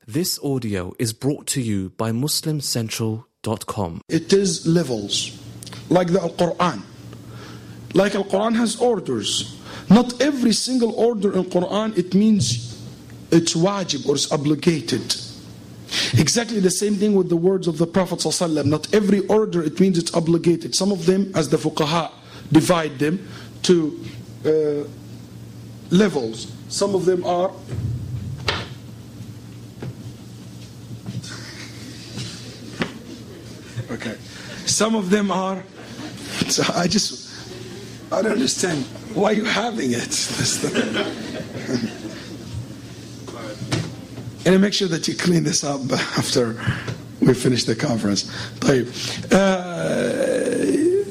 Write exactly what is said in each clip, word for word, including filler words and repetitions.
This audio is brought to you by Muslim Central dot com. It is levels, like the Al-Quran. Like Al-Quran has orders. Not every single order in Quran, it means it's wajib or it's obligated. Exactly the same thing with the words of the Prophet ﷺ. Not every order, it means it's obligated. Some of them, as the fuqaha divide them to uh, levels. Some of them are okay. Some of them are. So I just, I don't understand why you're having it. And make sure that you clean this up after we finish the conference. طيب. Uh,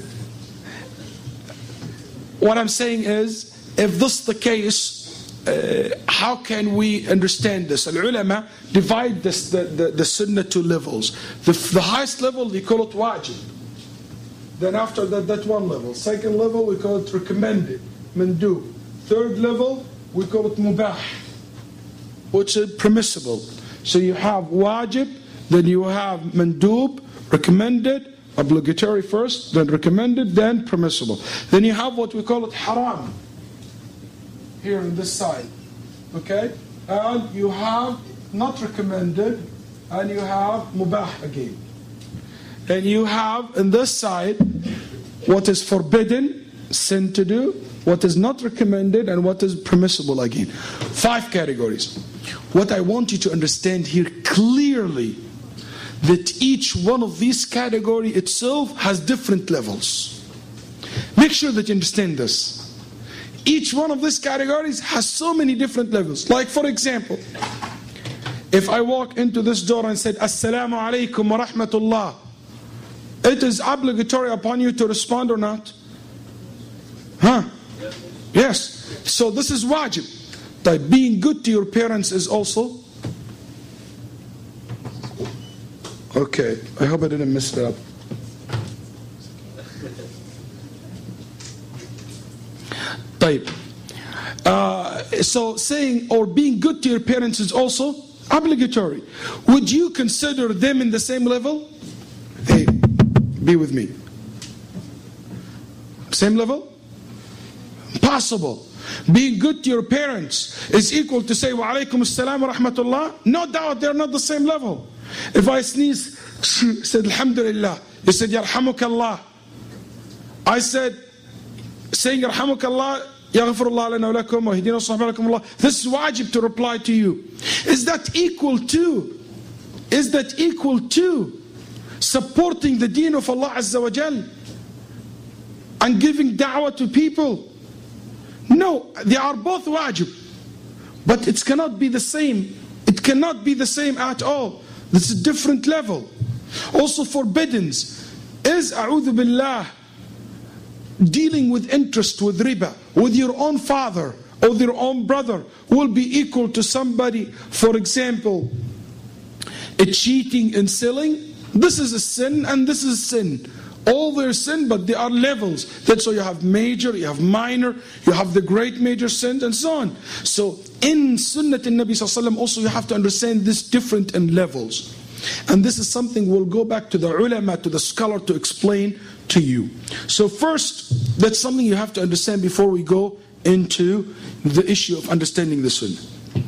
what I'm saying is, if this is the case, uh, how can we understand this? Al-ulama divide this, the, the, the sunnah to levels. The, the highest level, they call it wajib. Then after that, that one level. Second level, we call it recommended, mandub. Third level, we call it mubah, which is permissible. So you have wajib, then you have mandub, recommended, obligatory first, then recommended, then permissible. Then you have what we call it haram, here on this side. Okay? And you have not recommended, and you have mubah again. And you have on this side what is forbidden, sin to do, what is not recommended, and what is permissible again. Five categories. What I want you to understand here clearly, that each one of these categories itself has different levels. Make sure that you understand this. Each one of these categories has so many different levels. Like for example, if I walk into this door and said, Assalamu alaikum wa rahmatullah, it is obligatory upon you to respond or not? Huh? Yes. So this is wajib. Like being good to your parents is also? Okay. I hope I didn't mess it up. Type. Uh, so saying or being good to your parents is also obligatory. Would you consider them in the same level? Hey, be with me. Same level? Possible. Being good to your parents is equal to say wa alaikum assalam wa rahmatullah. No doubt they're not the same level. If I sneeze, said alhamdulillah, you said yarhamukallah. I said, saying yarhamukallah, yaghfirullah lana wa lakum wa hidina sahaba lakum Allah. This is wajib to reply to you. Is that equal to? Is that equal to supporting the deen of Allah Azza wa Jal and giving da'wah to people? No, they are both wajib, but it cannot be the same. It cannot be the same at all. This is a different level. Also forbiddens is a'udhu billah, dealing with interest with riba with your own father or your own brother will be equal to somebody, for example, a cheating and selling. This is a sin and this is a sin. All their sin, but they are levels. That's why you have major, you have minor, you have the great major sins, and so on. So in Sunnah al-Nabi sallallahu alaihi wasallam also you have to understand this different in levels. And this is something we'll go back to the ulama, to the scholar to explain to you. So first, that's something you have to understand before we go into the issue of understanding the Sunnah.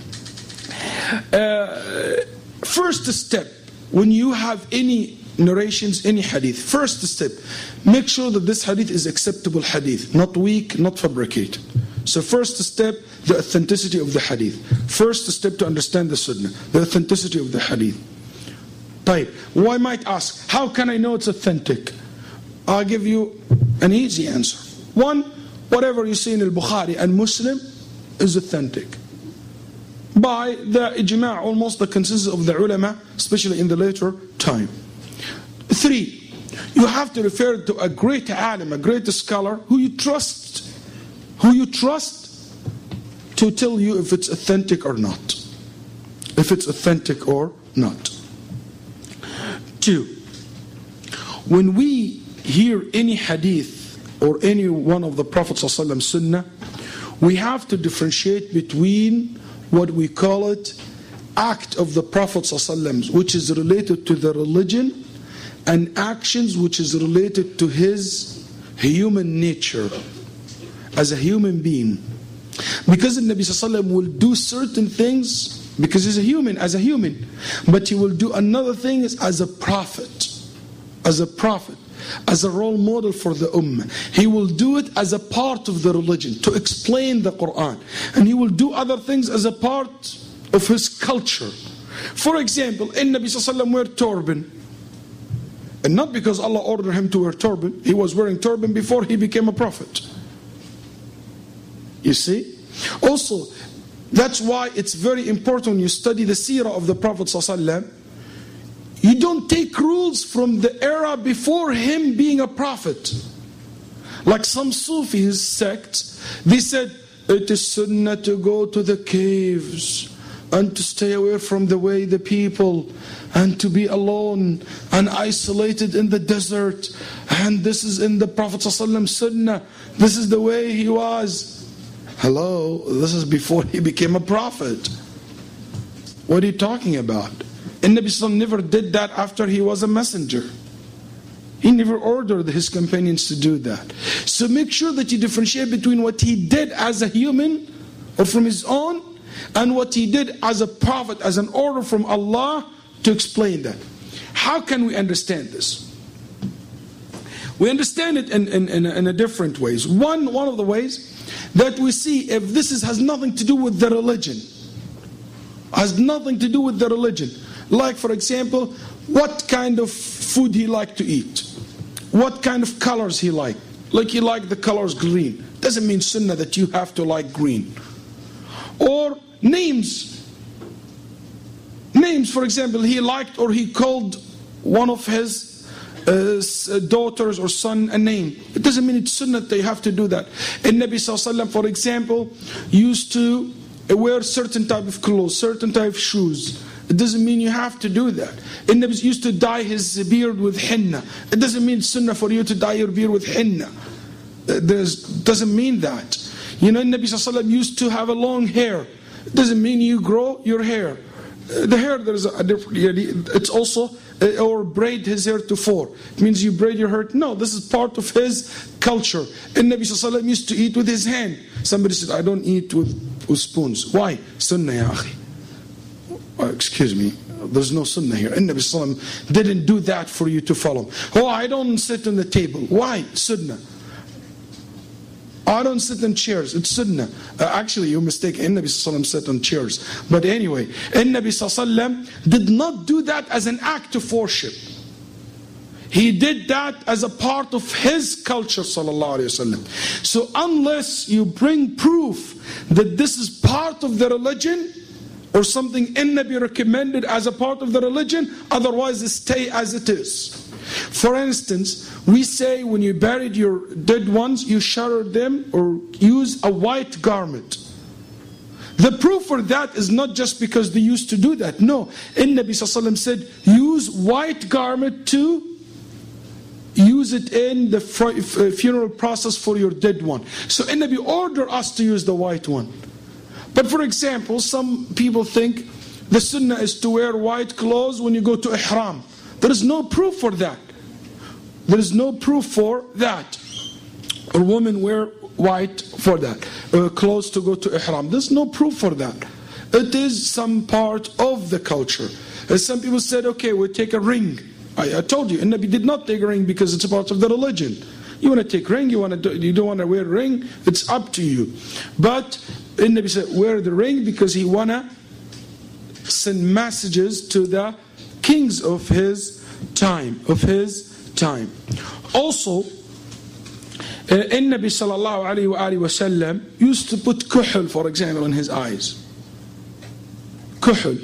Uh, first step, when you have any narrations, any hadith, first step, make sure that this hadith is acceptable hadith, not weak, not fabricated. So first step, the authenticity of the hadith. First step to understand the sunnah, the authenticity of the hadith. Type. Well, I might ask, how can I know it's authentic? I'll give you an easy answer. One, whatever you see in al-Bukhari and Muslim is authentic. By the ijma', almost the consensus of the ulama, especially in the later time. Three, you have to refer to a great alim, a great scholar who you trust, who you trust to tell you if it's authentic or not. If it's authentic or not. Two, when we hear any hadith or any one of the Prophet ﷺ sunnah, we have to differentiate between what we call it act of the Prophet ﷺ which is related to the religion, and actions which is related to his human nature as a human being. Because the Nabi ﷺ will do certain things because he's a human, as a human, but he will do another thing as a prophet, as a prophet, as a role model for the ummah. He will do it as a part of the religion, to explain the Quran. And he will do other things as a part of his culture. For example, in Nabi sallallahu alaihi wasallam wear turban. And not because Allah ordered him to wear turban. He was wearing turban before he became a prophet. You see? Also, that's why it's very important when you study the seerah of the Prophet sallallahu alaihi wasallam. You don't take rules from the era before him being a prophet. Like some Sufis sects, they said, it is sunnah to go to the caves and to stay away from the way the people and to be alone and isolated in the desert. And this is in the Prophet ﷺ sunnah. This is the way he was. Hello, this is before he became a prophet. What are you talking about? And Nabi Sallallahu never did that after he was a messenger. He never ordered his companions to do that. So make sure that you differentiate between what he did as a human or from his own, and what he did as a prophet, as an order from Allah to explain that. How can we understand this? We understand it in, in, in, in a different ways. One, one of the ways that we see, if this is, has nothing to do with the religion, has nothing to do with the religion. Like, for example, what kind of food he liked to eat, what kind of colors he liked. Like he liked the colors green. Doesn't mean sunnah that you have to like green. Or names. Names, for example, he liked or he called one of his uh, daughters or son a name. It doesn't mean it's sunnah that they have to do that. And Nabi Sallallahu Alaihi Wasallam, for example, used to wear certain type of clothes, certain type of shoes. It doesn't mean you have to do that. And Nabi used to dye his beard with henna. It doesn't mean sunnah for you to dye your beard with henna. It doesn't mean that. You know, Nabi Sallallahu Alaihi Wasallam used to have a long hair. It doesn't mean you grow your hair. The hair, there's a different, it's also, or braid his hair to four. It means you braid your hair. No, this is part of his culture. And Nabi Sallallahu Alaihi Wasallam used to eat with his hand. Somebody said, I don't eat with, with spoons. Why? Sunnah ya akhi. Oh, excuse me, there's no sunnah here. And Nabi Sallallahu Alaihi Wasallam didn't do that for you to follow. Oh, I don't sit on the table. Why? Sunnah. I don't sit in chairs. It's sunnah. Uh, actually, you're mistaken. Nabi Sallallahu Alaihi Wasallam sat on chairs. But anyway, Nabi Sallallahu Alaihi Wasallam did not do that as an act of worship. He did that as a part of his culture, Sallallahu Alaihi Wasallam. So unless you bring proof that this is part of the religion, or something in Nabi recommended as a part of the religion, otherwise stay as it is. For instance, we say when you buried your dead ones, you shower them or use a white garment. The proof for that is not just because they used to do that. No, in Nabi Sallallahu Alaihi Wasallam said, use white garment to use it in the funeral process for your dead one. So in Nabi ordered us to use the white one. But for example, some people think the sunnah is to wear white clothes when you go to ihram. There is no proof for that. There is no proof for that. Or women wear white for that. Uh, clothes to go to ihram. There's no proof for that. It is some part of the culture. As some people said, okay, we'll take a ring. I, I told you, and Nabi did not take a ring because it's a part of the religion. You want to take ring, you want to do, you don't want to wear a ring, it's up to you. But and Nabi said, wear the ring because he want to send messages to the kings of his time, of his time. Also, in Nabi sallallahu alayhi wa alayhi wa sallam used to put kuhul, for example, in his eyes. Kuhul.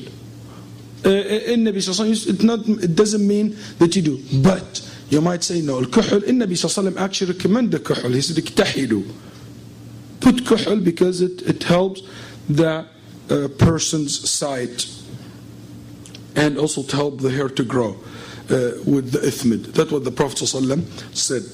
In Nabi sallallahu alayhi wa sallam, it, not, it doesn't mean that you do. But you might say, no, al-kuhul, in Nabi sallallahu alayhi wa sallam actually recommended kuhul. He said, iktahidu. Put kuhul because it, it helps the uh, person's sight. And also to help the hair to grow uh, with the ithmid. That's what the Prophet ﷺ said.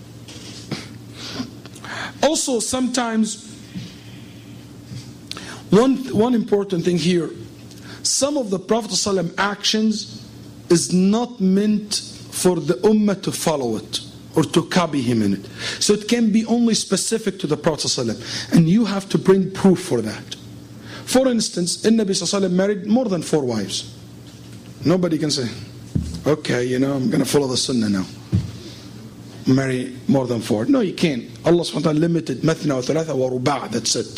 Also, sometimes One, one important thing here, some of the Prophet ﷺ actions is not meant for the ummah to follow it or to copy him in it. So it can be only specific to the Prophet ﷺ, and you have to bring proof for that. For instance, the Nabi ﷺ married more than four wives. Nobody can say, okay, you know, I'm going to follow the sunnah now. Marry more than four. No, you can't. Allah subhanahu wa ta'ala limited mathna wa thalatha wa ruba', that's it.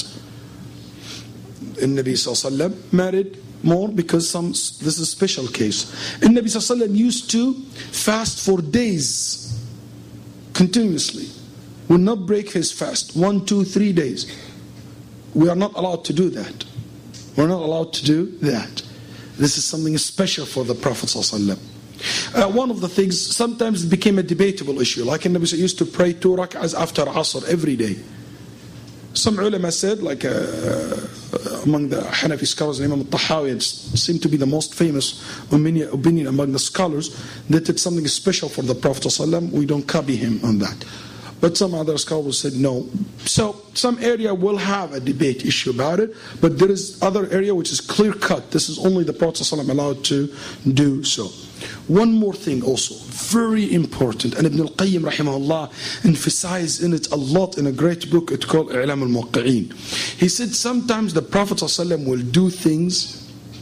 The Nabi ﷺ married more because some this is a special case. The Nabi ﷺ used to fast for days continuously. Will not break his fast. One, two, three days. We are not allowed to do that. We're not allowed to do that. This is something special for the Prophet ﷺ. Uh, one of the things, sometimes it became a debatable issue. Like the Nabi used to pray two rak'ahs after Asr every day. Some ulama said, like uh, among the Hanafi scholars, Imam al-Tahawi seemed to be the most famous opinion, opinion among the scholars, that it's something special for the Prophet ﷺ. We don't copy him on that. But some other scholars said no. So some area will have a debate issue about it, but there is other area which is clear cut. This is only the Prophet ﷺ allowed to do so. One more thing also, very important, and Ibn al-Qayyim rahimahullah emphasized in it a lot in a great book it's called I'lam al-Muwaqqi'in. He said sometimes the Prophet ﷺ will do things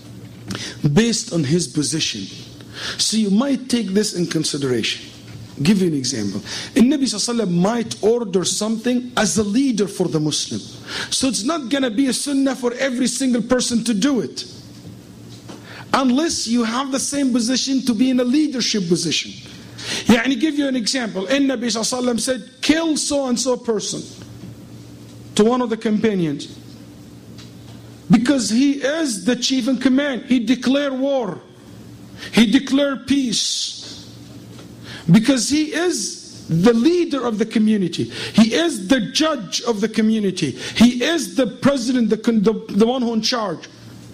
based on his position. So you might take this in consideration. Give you an example. The Nabi ﷺ might order something as a leader for the Muslim. So it's not going to be a sunnah for every single person to do it. Unless you have the same position to be in a leadership position. Yani, give you an example. The Nabi ﷺ said, kill so and so person to one of the companions. Because he is the chief in command. He declared war. He declared peace. Because he is the leader of the community. He is the judge of the community. He is the president, the, the, the one who in charge.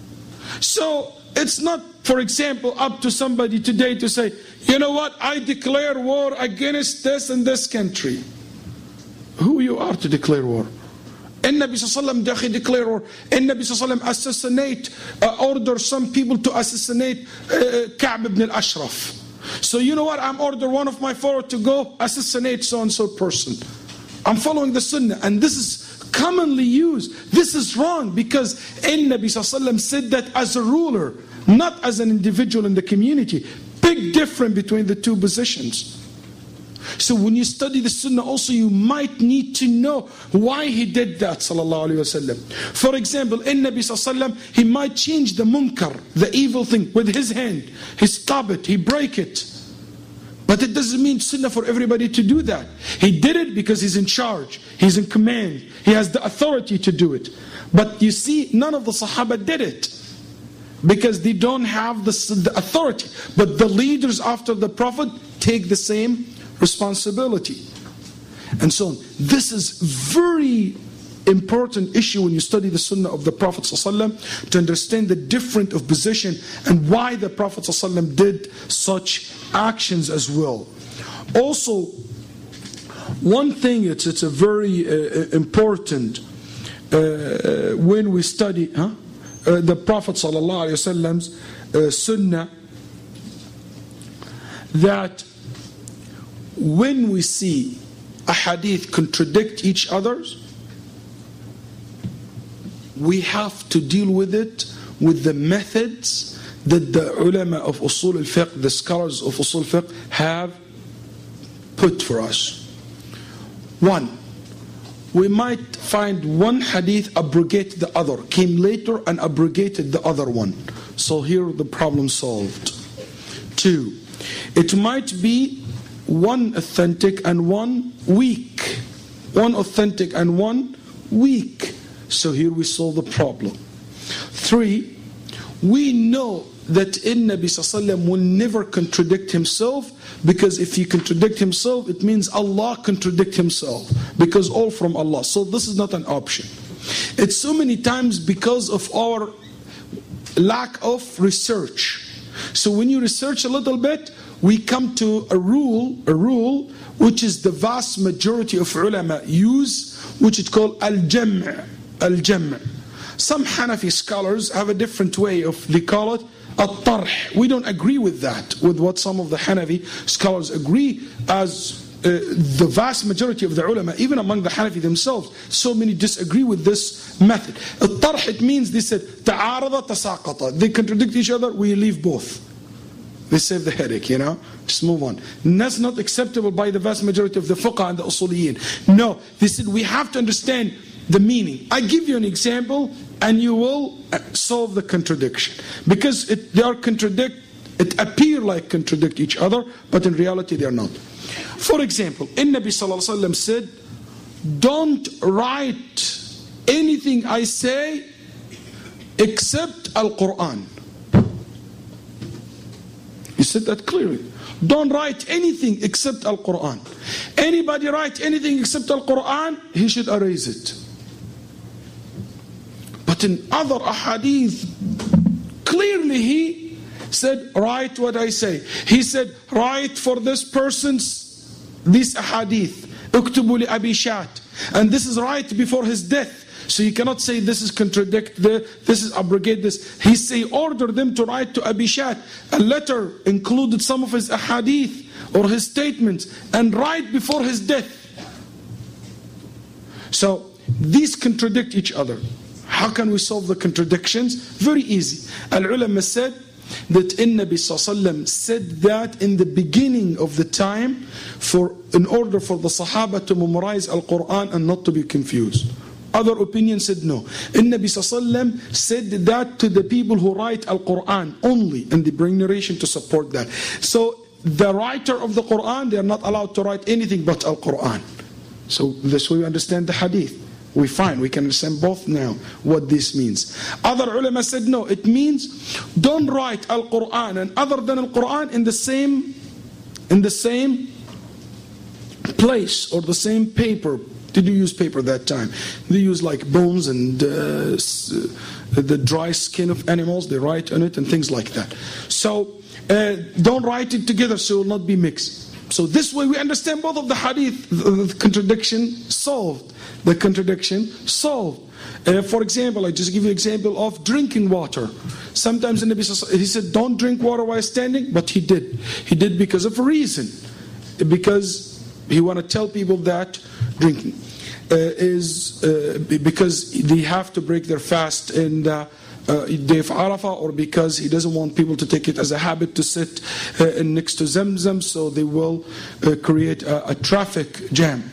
So it's not, for example, up to somebody today to say, you know what, I declare war against this and this country. Who you are to declare war? And Nabi sallallahu alaihi wasallam declare war. And Nabi sallallahu alaihi wasallam assassinate, uh, order some people to assassinate uh, Ka'b ibn al-Ashraf. So you know what, I'm order one of my followers to go assassinate so and so person. I'm following the sunnah, and this is commonly used. This is wrong because Nabi sallallahu alaihi wasallam said that as a ruler, not as an individual in the community. Big difference between the two positions. So when you study the sunnah also, you might need to know why he did that, sallallahu alaihi wasallam. For example, in Nabi sallallahu alaihi wasallam, he might change the munkar, the evil thing, with his hand. He stop it, he break it. But it doesn't mean sunnah for everybody to do that. He did it because he's in charge, he's in command, he has the authority to do it. But you see, none of the Sahaba did it because they don't have the, the authority. But the leaders after the Prophet take the same responsibility, and so on. This is very important issue when you study the sunnah of the Prophet ﷺ, to understand the difference of position and why the Prophet ﷺ did such actions as well. Also, one thing it's it's a very uh, important uh, when we study huh? uh, the Prophet ﷺ's uh, sunnah, that when we see a hadith contradict each other, we have to deal with it with the methods that the ulama of usul al-fiqh, the scholars of usul al-fiqh have put for us. One, we might find one hadith abrogate the other, came later and abrogated the other one. So here the problem solved. Two, it might be one authentic and one weak. One authentic and one weak. So here we solve the problem. Three, we know that in Nabi sallallahu alaihi wasallam will never contradict himself, because if he contradict himself, it means Allah contradict himself, because all from Allah. So this is not an option. It's so many times because of our lack of research. So when you research a little bit, we come to a rule, a rule which is the vast majority of ulama use, which is called al-jam'. Al-jam'. Some Hanafi scholars have a different way of, they call it at-tarh. We don't agree with that, with what some of the Hanafi scholars agree, as uh, the vast majority of the ulama, even among the Hanafi themselves, so many disagree with this method. At-tarh, it means they said, ta'arada tasaqata. They contradict each other, we leave both. They save the headache, you know. Just move on. And that's not acceptable by the vast majority of the fuqaha and the usuliyin. No, they said we have to understand the meaning. I give you an example and you will solve the contradiction. Because it, they are contradict, it appear like contradict each other, but in reality they are not. For example, in Nabi Sallallahu Alaihi Wasallam said, don't write anything I say except Al-Quran. He said that clearly. Don't write anything except Al-Quran. Anybody write anything except Al-Quran, he should erase it. But in other ahadith, clearly he said, write what I say. He said, write for this person's, this ahadith. Uktubu li Abi Shat. And this is right before his death. So you cannot say this is contradict, the, this is abrogate this. He say order them to write to Abi Shat a letter included some of his ahadith or his statements and write before his death. So these contradict each other. How can we solve the contradictions? Very easy. Al-ulama said that in Nabi Sallallahu Alaihi Wasallam said that in the beginning of the time for in order for the Sahaba to memorize Al-Quran and not to be confused. Other opinions said no. And Nabi Sallallahu Alaihi Wasallam said that to the people who write Al-Quran only, and they bring narration to support that. So the writer of the Quran, they are not allowed to write anything but Al-Quran. So this way we understand the hadith. We find, we can understand both now what this means. Other ulama said no, it means don't write Al-Quran and other than Al-Quran in the same in the same place or the same paper. Did you use paper that time? They use like bones and uh, the dry skin of animals. They write on it and things like that. So uh, don't write it together so it will not be mixed. So this way we understand both of the hadith. The contradiction solved. The contradiction solved. Uh, for example, I just give you an example of drinking water. Sometimes the Nabi, he said, don't drink water while standing, but he did. He did because of a reason. Because he want to tell people that drinking uh, is uh, because they have to break their fast in the uh, day of Arafah, or because he doesn't want people to take it as a habit to sit uh, next to Zamzam, so they will uh, create a, a traffic jam.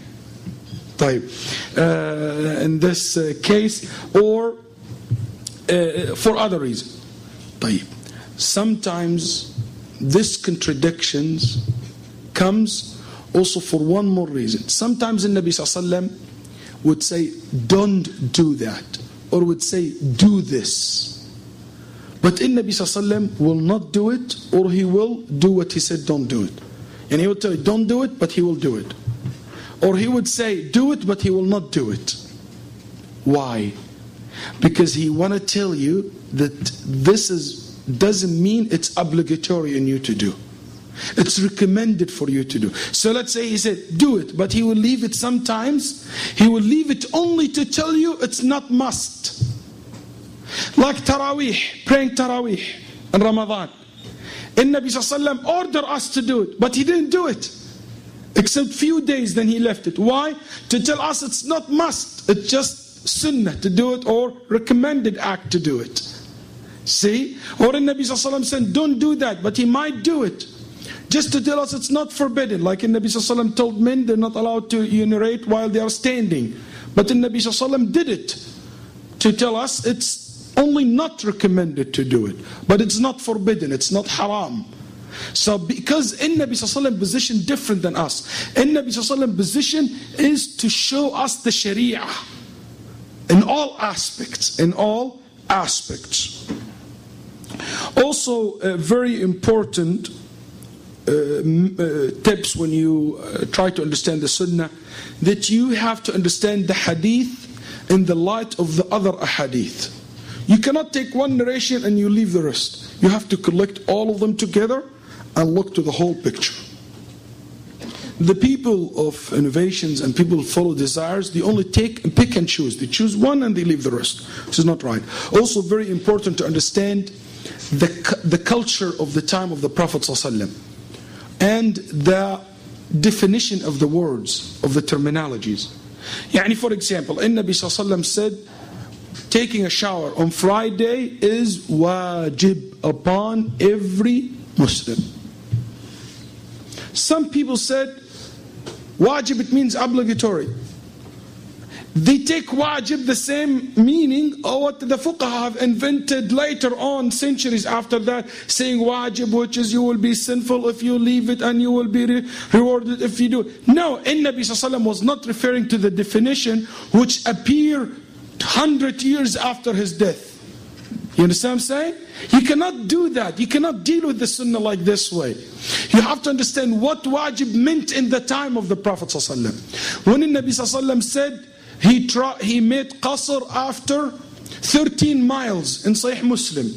Uh, in this uh, case, or uh, for other reasons. Sometimes this contradictions comes also for one more reason. Sometimes the Nabi Sallallahu Alaihi Wasallam would say, don't do that, or would say, do this. But in Nabi Sallallahu Alaihi Wasallam will not do it, or he will do what he said, don't do it. And he would tell you, don't do it, but he will do it. Or he would say, do it, but he will not do it. Why? Because he want to tell you that this is doesn't mean it's obligatory on you to do. It's recommended for you to do. So let's say he said, do it, but he will leave it sometimes. He will leave it only to tell you it's not must. Like Taraweeh, praying Taraweeh in Ramadan. And Nabi Sallallahu Alaihi Wasallam ordered us to do it, but he didn't do it. Except few days, then he left it. Why? To tell us it's not must. It's just sunnah to do it, or recommended act to do it. See? Or in Nabi Sallallahu Alaihi Wasallam said, don't do that, but he might do it. Just to tell us it's not forbidden. Like in Nabi Sallallahu Alaihi Wasallam told men they're not allowed to urinate while they are standing. But in Nabi Sallallahu Alaihi Wasallam did it to tell us it's only not recommended to do it. But it's not forbidden, it's not haram. So because in Nabi Sallallahu Alaihi Wasallam position different than us. In Nabi Sallallahu Alaihi Wasallam position is to show us the Sharia. In all aspects. In all aspects. Also uh, very important uh, uh, tips when you uh, try to understand the Sunnah, that you have to understand the Hadith in the light of the other Ahadith. You cannot take one narration and you leave the rest. You have to collect all of them together and look to the whole picture. the people of innovations and people who follow desires, they only take and pick and choose. They choose one and they leave the rest. This is not right. Also very important to understand the, the culture of the time of the Prophet ﷺ and the definition of the words, of the terminologies. Yani for example, Nabi ﷺ said, taking a shower on Friday is wajib upon every Muslim. Some people said, wajib, it means obligatory. They take wajib the same meaning or what the fuqaha have invented later on, centuries after that, saying wajib, which is you will be sinful if you leave it and you will be re- rewarded if you do it. No, in Nabi sallallahu alaihi wasallam was not referring to the definition which appeared one hundred years after his death. You understand what I'm saying? You cannot do that. You cannot deal with the sunnah like this way. You have to understand what wajib meant in the time of the Prophet ﷺ. When the Nabi ﷺ said he, tra- he made qasr after thirteen miles in Sahih Muslim.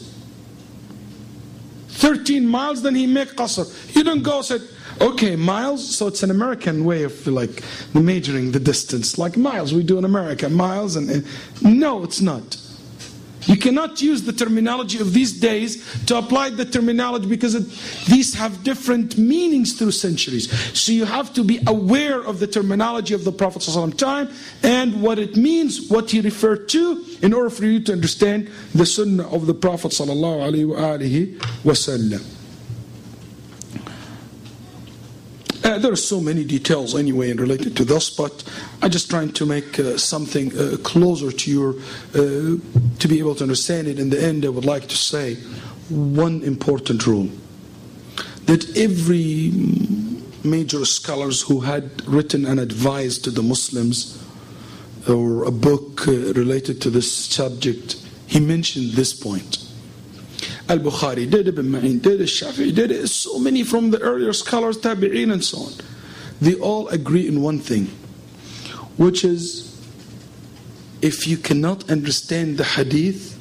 thirteen miles, then he made qasr. You don't go and say, okay, miles, so it's an American way of like measuring the distance. Like miles, we do in America, miles. and, and No, it's not. You cannot use the terminology of these days to apply the terminology because it, these have different meanings through centuries. So you have to be aware of the terminology of the Prophet ﷺ time and what it means, what he referred to, in order for you to understand the sunnah of the Prophet ﷺ. Uh, there are so many details anyway related to this, but I'm just trying to make uh, something uh, closer to your, uh, to be able to understand it. In the end, I would like to say one important rule. That every major scholars who had written an advice to the Muslims or a book uh, related to this subject, he mentioned this point. Al-Bukhari did, Ibn Ma'in did, Shafi'i did, it. So many from the earlier scholars, Tabi'in and so on. They all agree in one thing, which is, if you cannot understand the hadith,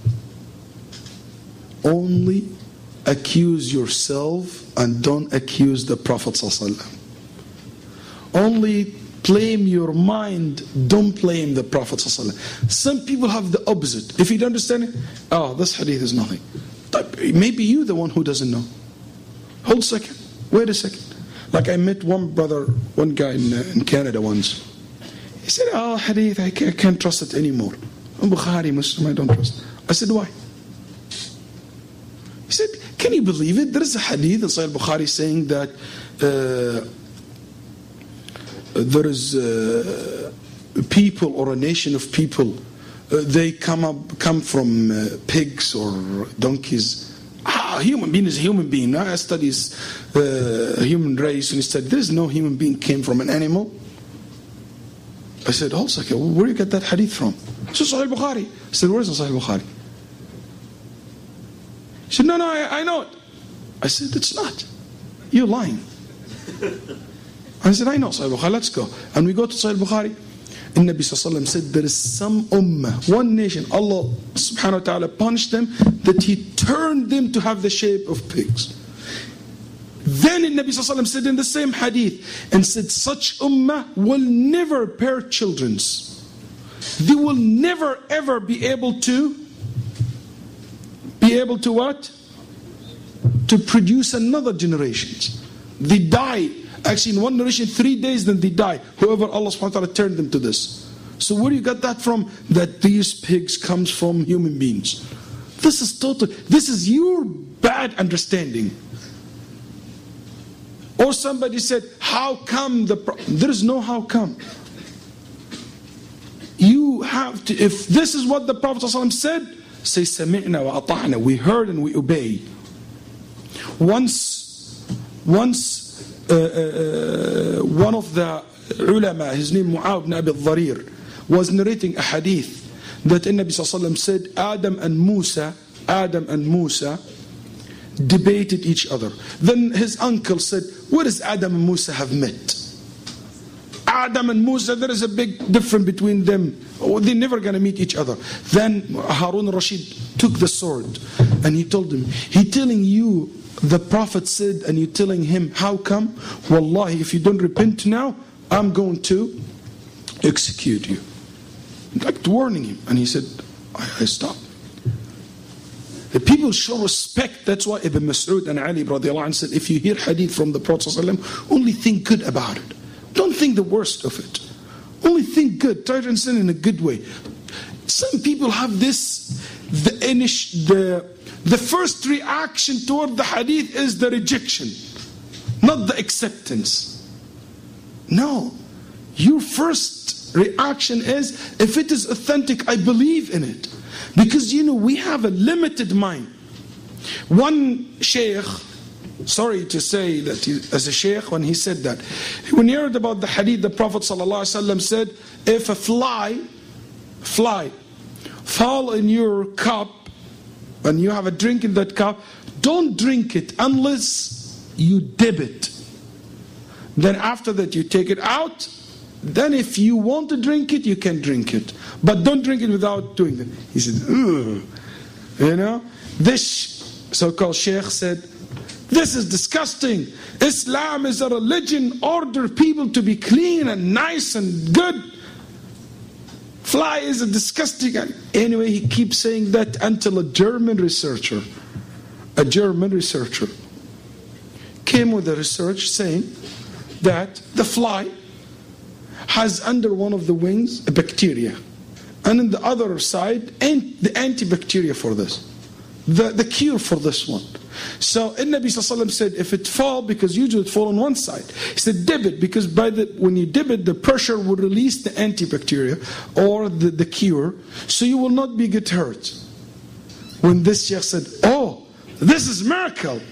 only accuse yourself and don't accuse the Prophet ﷺ. Only blame your mind, don't blame the Prophet ﷺ. Some people have the opposite. If you don't understand it, oh, this hadith is nothing. Maybe you the one who doesn't know. Hold a second. Wait a second. Like I met one brother, one guy in, uh, in Canada once. He said, oh, hadith, I can't, I can't trust it anymore. Bukhari, Muslim, I don't trust. I said, why? He said, can you believe it? There is a hadith in Sahih Bukhari saying that uh, there is uh, people or a nation of people, Uh, they come up, come from uh, pigs or donkeys. Ah, a human being is a human being. I studies uh, human race, and he said, "There's no human being came from an animal." I said, "Hold a second, where do you get that hadith from?" He said, "Sahih Bukhari." I said, "Where is it, Sahih Bukhari?" He said, "No, no, I, I know it." I said, "It's not. You're lying." I said, "I know Sahih Bukhari. Let's go." And we go to Sahih Bukhari. And Nabi sallallahu alaihi wasallam said there is some ummah, one nation, Allah subhanahu wa ta'ala punished them that He turned them to have the shape of pigs. Then Nabi sallallahu alaihi wasallam said in the same hadith and said such ummah will never bear children. They will never ever be able to be able to what? To produce another generation. They die. Actually, in one narration, three days, then they die. Whoever Allah subhanahu wa ta'ala turned them to this. So where do you got that from? That these pigs comes from human beings. This is total, this is your bad understanding. Or somebody said, how come the, pro-? There is no how come. You have to, if this is what the Prophet ﷺ said, say, sami'na wa ata'na. We heard and we obey. Once, once, Uh, uh, one of the ulama, his name Mu'awiyah ibn Abi al-Dharir, was narrating a hadith that the Nabi sallallahu alaihi wasallam said Adam and Musa, Adam and Musa debated each other. Then his uncle said, where does Adam and Musa have met? Adam and Musa, there is a big difference between them. Oh, they're never going to meet each other. Then Harun al-Rashid took the sword and he told him, he telling you, the Prophet said, and you're telling him, how come? Wallahi, if you don't repent now, I'm going to execute you. Like warning him. And he said, I, I stopped. The people show respect. That's why Ibn Mas'ud and Ali radiallahu anh said, if you hear hadith from the Prophet ﷺ, only think good about it. Don't think the worst of it. Only think good. Try to understand in a good way. Some people have this, the the the first reaction toward the hadith is the rejection, not the acceptance. No. Your first reaction is, if it is authentic, I believe in it. Because you know, we have a limited mind. One sheikh, sorry to say that he, as a sheikh, when he said that, when he heard about the hadith, the Prophet ﷺ said, if a fly, fly, fall in your cup, and you have a drink in that cup, don't drink it unless you dip it. Then after that you take it out. Then if you want to drink it, you can drink it. But don't drink it without doing that. He said, ugh. You know, this so-called sheikh said, this is disgusting. Islam is a religion, order people to be clean and nice and good. Fly is a disgusting. Anyway, he keeps saying that until a German researcher, a German researcher, came with a research saying that the fly has under one of the wings a bacteria, and on the other side and the antibacteria for this, the, the cure for this one. So the Nabi Sallallahu Alaihi Wasallam said, if it fall, because usually it fall on one side, he said dip it, because by the when you dip it, the pressure will release the antibacteria or the, the cure, so you will not be get hurt. When this sheikh said, oh, this is miracle,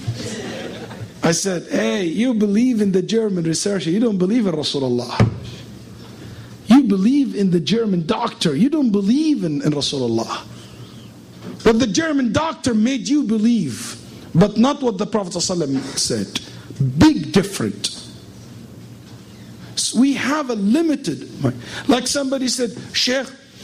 I said, hey, you believe in the German researcher, you don't believe in Rasulullah. You believe in the German doctor, you don't believe in, in Rasulullah. But the German doctor made you believe, but not what the Prophet ﷺ said. Big difference. So we have a limited mind. Like somebody said, Sheikh,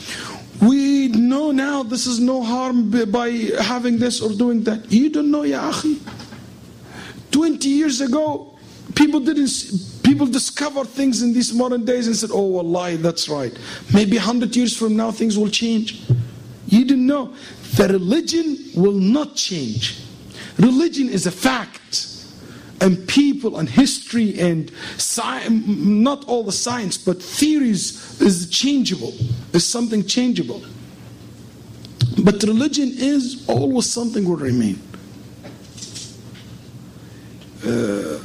we know now this is no harm by having this or doing that. You don't know, ya akhi. twenty years ago, people didn't. People discovered things in these modern days and said, oh, wallahi, that's right. Maybe a hundred years from now, things will change. You didn't know. The religion will not change. Religion is a fact. And people and history and science, not all the science, but theories is changeable, is something changeable. But religion is always something will remain. Uh,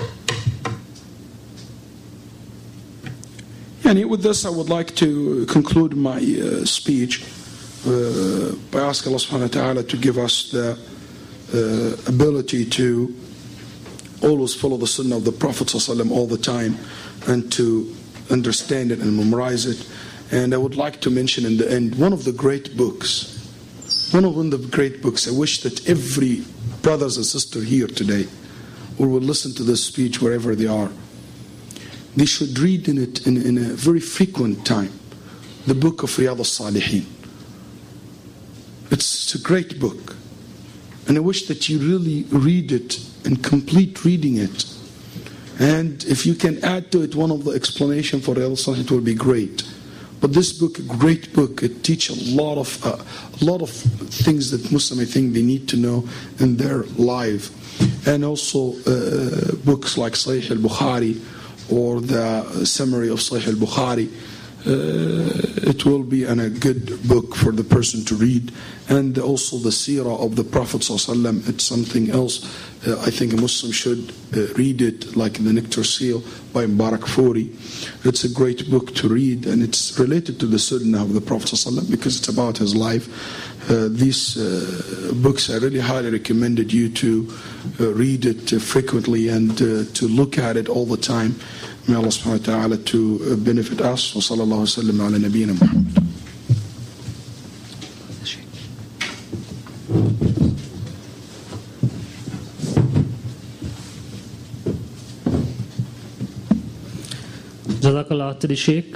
and with this I would like to conclude my uh, speech uh, by asking Allah subhanahu wa ta'ala to give us the uh, ability to always follow the sunnah of the Prophet ﷺ all the time, and to understand it and memorize it. And I would like to mention in the end one of the great books, one of the great books. I wish that every brothers and sister here today, or will listen to this speech wherever they are, they should read in it in, in a very frequent time, the book of Riyadh al-Salihin. It's a great book, and I wish that you really read it and complete reading it. And if you can add to it one of the explanation for Riyadh al-Salihin, it will be great. But this book, a great book, it teaches a lot of uh, a lot of things that Muslims, I think, they need to know in their life. And also uh, books like Sahih al-Bukhari or the summary of Sahih al-Bukhari. Uh, it will be an, a good book for the person to read. And also the seerah of the Prophet ﷺ, it's something else. Uh, I think a Muslim should uh, read it, like the Nectar Seal by Mubarak Furi. It's a great book to read, and it's related to the sunnah of the Prophet ﷺ because it's about his life. Uh, these uh, books, I really highly recommended you to uh, read it uh, frequently and uh, to look at it all the time. May Allah subhanahu wa ta'ala to benefit us. Wa sallallahu wa sallam ala nabiyyina Muhammad. Jazakallah to the Sheikh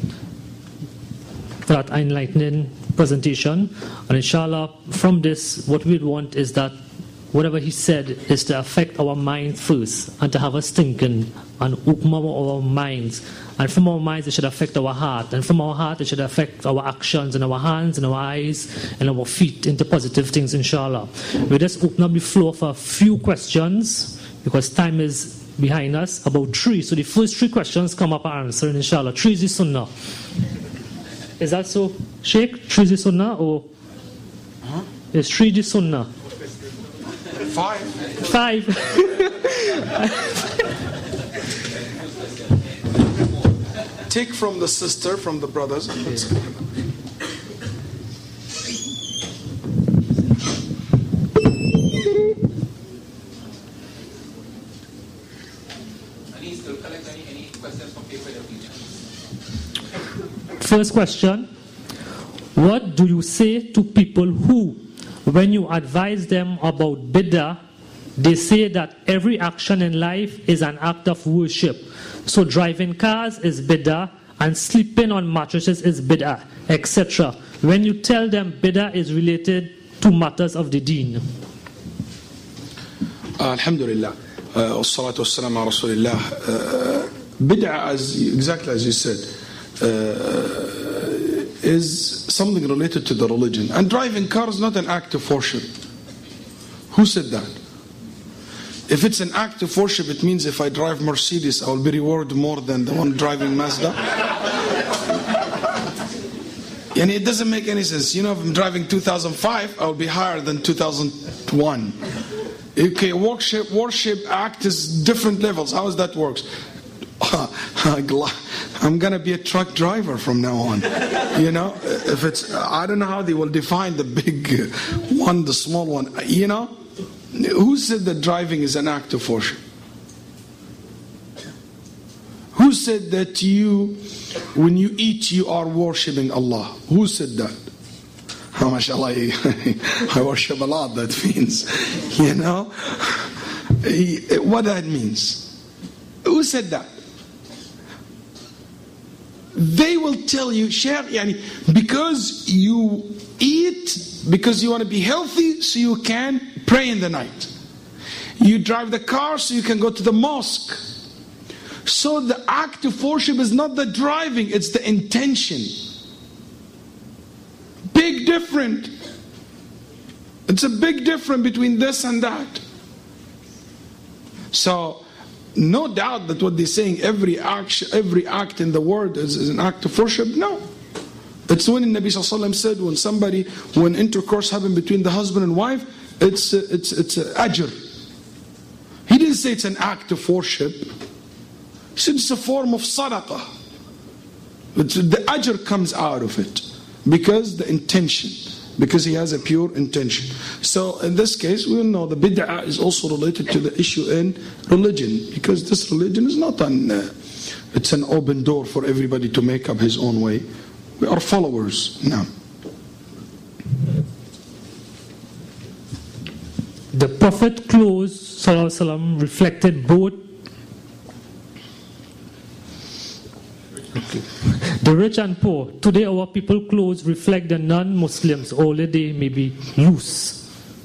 for that enlightening presentation. And inshallah, from this, what we want is that whatever he said is to affect our minds first and to have us thinking and open our minds. And from our minds, it should affect our heart. And from our heart, it should affect our actions and our hands and our eyes and our feet into positive things, inshallah. We just open up the floor for a few questions because time is behind us, about three. So the first three questions come up and answer, inshallah. Three is the sunnah. Is that so, Sheikh? Three is the sunnah or huh? Is three the sunnah? Five. Five. Take from the sister, from the brothers. First question. What do you say to people who, when you advise them about bid'ah, they say that every action in life is an act of worship? So driving cars is bid'ah and sleeping on mattresses is bid'ah, et cetera. When you tell them bid'ah is related to matters of the deen. Uh, Alhamdulillah. Wassalatu wassalamu ala Rasulillah. Bid'ah, as exactly as you said, uh, is something related to the religion. And driving cars is not an act of worship. Who said that? If it's an act of worship, it means if I drive Mercedes, I will be rewarded more than the one driving Mazda. And it doesn't make any sense. You know, if I'm driving two thousand five, I will be higher than two thousand one. Okay, worship, worship act is different levels. How does that work? I'm going to be a truck driver from now on. You know, if it's, I don't know how they will define the big one, the small one. You know, who said that driving is an act of worship? Who said that you, when you eat, you are worshipping Allah? Who said that? Oh, mashallah, I worship a lot, that means. You know? What that means? Who said that? They will tell you, Sheikh, yani, because you eat, because you want to be healthy, so you can pray in the night. You drive the car so you can go to the mosque. So the act of worship is not the driving, it's the intention. Big difference. It's a big difference between this and that. So, no doubt that what they're saying, every act, every act in the world is, is an act of worship. No. It's when the Nabi Sallallahu Alaihi Wasallam said, when somebody, when intercourse happened between the husband and wife, it's a, it's it's a ajr. He didn't say it's an act of worship. He said it's a form of sadaqah. But the ajr comes out of it because the intention, because he has a pure intention. So in this case, we know the bid'ah is also related to the issue in religion, because this religion is not an, uh, it's an open door for everybody to make up his own way. We are followers now. The Prophet clothes, Sallallahu Alaihi Wasallam, reflected both okay. the rich and poor. Today our people clothes reflect the non-Muslims, although they may be loose.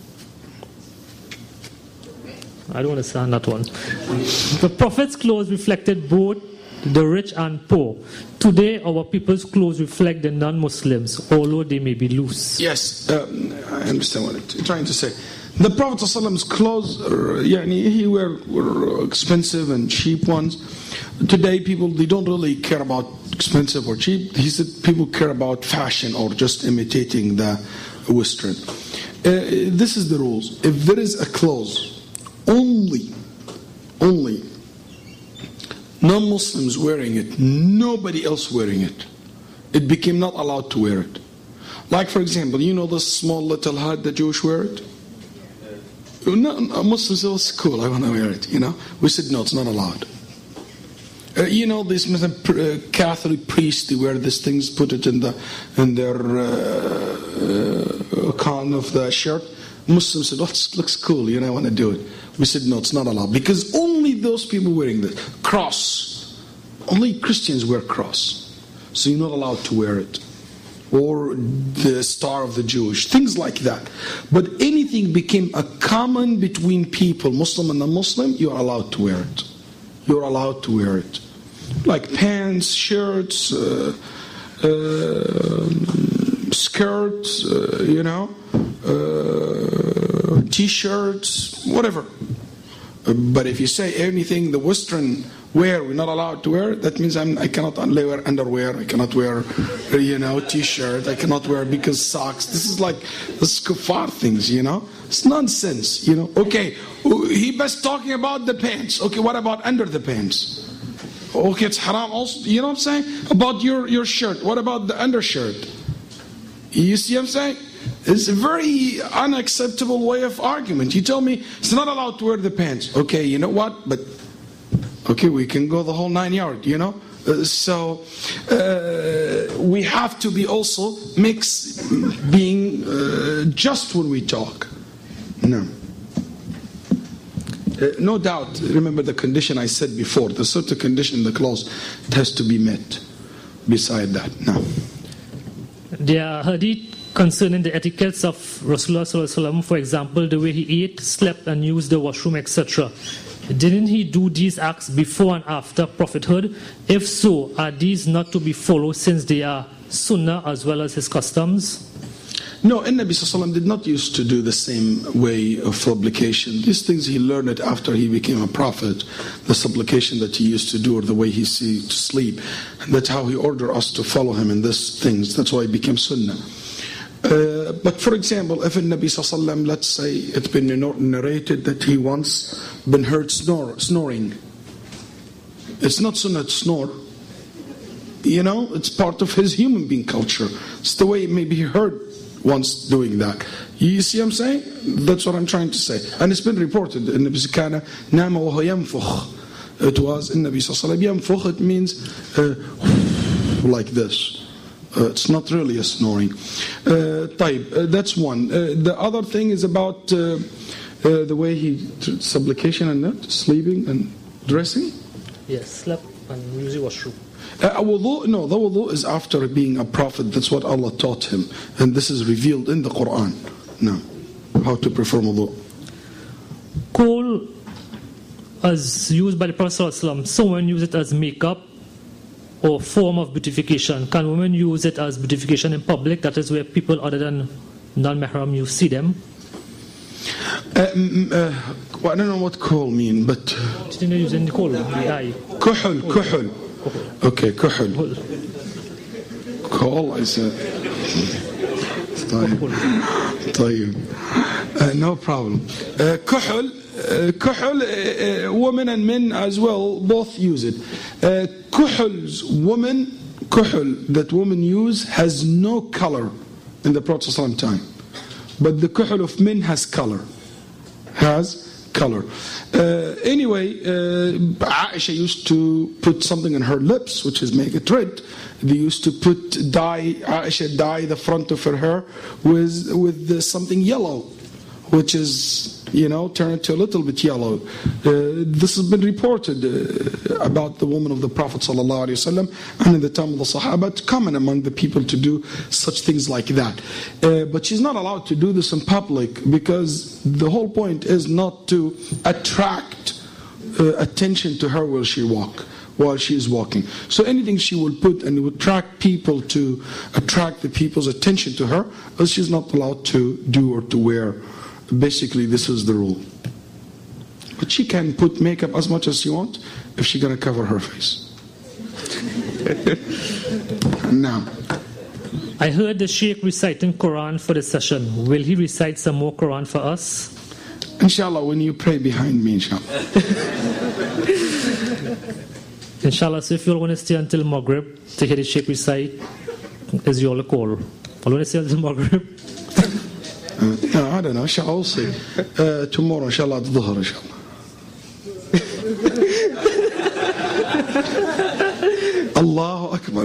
I don't understand that one. The Prophet's clothes reflected both the rich and poor. Today our people's clothes reflect the non-Muslims, although they may be loose. Yes, um, I understand what you're trying to say. The Prophet ﷺ's clothes, uh, يعني, he were, were expensive and cheap ones. Today people, they don't really care about expensive or cheap. He said people care about fashion or just imitating the Western. Uh, this is the rules. If there is a clothes, only, only non-Muslims wearing it, nobody else wearing it, it became not allowed to wear it. Like for example, you know this small little hat the Jewish wear it? No, Muslims said, it's cool, I want to wear it, you know. We said, no, it's not allowed. Uh, you know, these uh, Catholic priests, they wear these things, put it in the in their uh, uh, con of the shirt. Muslims said, oh, it looks cool, you know, I want to do it. We said, no, it's not allowed. Because only those people wearing this. Cross. only Christians wear cross, so you're not allowed to wear it. Or the star of the Jewish, things like that. But anything became a common between people, Muslim and non-Muslim, you're allowed to wear it. You're allowed to wear it. Like pants, shirts, uh, uh, skirts, uh, you know, uh, t-shirts, whatever. Uh, but if you say anything the Western wear, we're not allowed to wear, that means I'm, I cannot wear underwear, I cannot wear, you know, t-shirt, I cannot wear because socks. This is like, this is kuffar things, you know. It's nonsense, you know. Okay, he was talking about the pants. Okay, what about under the pants? Okay, it's haram also, you know what I'm saying? About your, your shirt, what about the undershirt? You see what I'm saying? It's a very unacceptable way of argument. You tell me it's not allowed to wear the pants. Okay, you know what? But okay, we can go the whole nine yards, you know? Uh, so, uh, we have to be also mix, being uh, just when we talk. No. Uh, no doubt, remember the condition I said before, the certain condition in the clause, it has to be met. Beside that, no. There are hadith concerning the etiquettes of Rasulullah sallallahu alaihi wasallam, for example, the way he ate, slept and used the washroom, et cetera. Didn't he do these acts before and after prophethood? If so, are these not to be followed since they are sunnah as well as his customs? No, and Nabi Sallallahu Alaihi Wasallam did not used to do the same way of supplication. These things he learned it after he became a prophet. The supplication that he used to do, or the way he see to sleep. And that's how he ordered us to follow him in these things. That's why it became sunnah. Uh, but for example, if a Nabi Sallallahu Alaihi Wasallam, let's say it's been narrated that he once been heard snore, snoring. It's not sunnah to snore. You know, it's part of his human being culture. It's the way maybe he heard once doing that. You see what I'm saying? That's what I'm trying to say. And it's been reported in the Bizkana, Nama wa yanfukh. It was in Nabi Sallallahu Alaihi Wasallam. Yanfukh, it means uh, like this. Uh, it's not really a snoring. Uh, طيب, uh, that's one. Uh, the other thing is about uh, uh, the way he, supplication and that, sleeping and dressing. Yes, slept and using washroom. Uh, wudu, no, the wudu is after being a prophet. That's what Allah taught him. And this is revealed in the Quran. No. How to perform wudu. Kohl, as used by the Prophet ﷺ, someone use it as makeup or form of beautification. Can women use it as beautification in public? That is where people other than non-mahram, you see them. Uh, uh, well, I don't know what kohl mean, but... Didn't you use any kohl? The eye. Kuhul, kuhul. Okay, kuhul. Kohl, I said. طيب. طيب. Uh, no problem. Uh, kuhul, uh, kuhul, uh, uh, women and men as well, both use it. Uh, kuhul's woman, kuhul that women use has no color in the Prophet's time. But the kuhul of men has color. Has color. Uh, anyway, uh, Aisha used to put something in her lips, which is make it red. They used to put dye, Aisha dye the front of her hair with, with the, something yellow, which is, you know, turn it to a little bit yellow. Uh, this has been reported uh, about the woman of the Prophet ﷺ, and in the time of the Sahaba, it's common among the people to do such things like that. Uh, but she's not allowed to do this in public, because the whole point is not to attract uh, attention to her while she walk, while she is walking. So anything she will put and would attract people to attract the people's attention to her, else she's not allowed to do or to wear. Basically, this is the rule. But she can put makeup as much as she wants if she's going to cover her face. Now, I heard the Sheikh reciting Quran for the session. Will he recite some more Quran for us? Inshallah, when you pray behind me, inshallah. Inshallah, so if you all want to stay until Maghrib to hear the Sheikh recite, is your call. All want to stay until Maghrib? Uh, no, I don't know. Inshallah, we'll see. Uh, tomorrow, inshallah, at Dhuhr, inshallah. Allahu Akbar.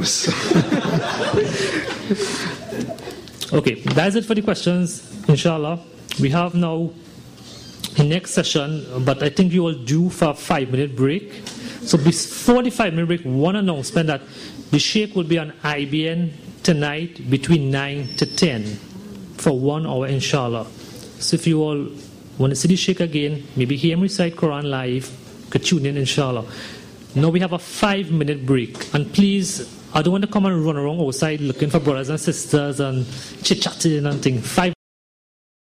Okay, that's it for the questions. Inshallah, we have now in next session, but I think you will do for a five minute break. So before the five minute break, one announcement that the Sheikh will be on I B N tonight between nine to ten for one hour, inshallah. So if you all want to see the Sheikh again, maybe hear him recite Quran live, could tune in, inshallah. Now we have a five minute break. And please, I don't want to come and run around outside looking for brothers and sisters and chit-chatting and things. Five